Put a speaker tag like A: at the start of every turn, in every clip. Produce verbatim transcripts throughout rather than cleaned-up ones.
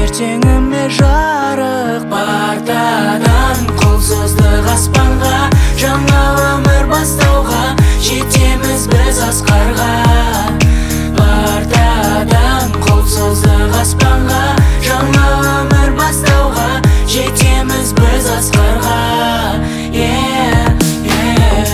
A: ертеңіме жарық. Партадан қол создық аспанға, жаңа өмір бастауға, жетеміз біз асқарға. Партадан қол создық аспанға, жаңа өмір бастауға, жетеміз біз асқарға. Yeah, yeah.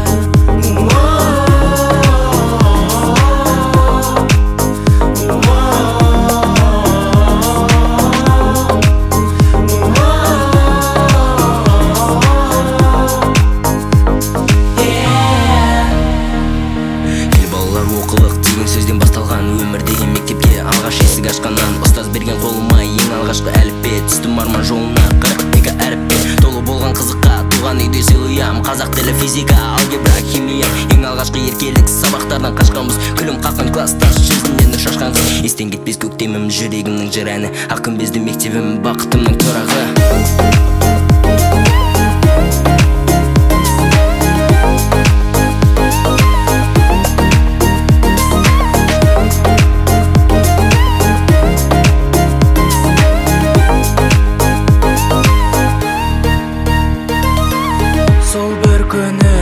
A: Сөзден басталған өмір деген мектепке алғаш есік ашқаннан, ұстаз берген қолыма ең алғашқы әліппе. Түстім арман жолына қырық екі әріппе, толы болған қызыққа туған үйде сыйлыям. Қазақ тілі, физика, алгебра, химия, ең алғашқы еркелік сабақтардан қашқанбыз. Күлім қаққан класстас, жүзінен нұр шашқан қыз. Естен кетпес көктемім, жүрегімнің жыр әні, ақ күмбезді мектебім, бақытымның тұрағы. Сол бір күні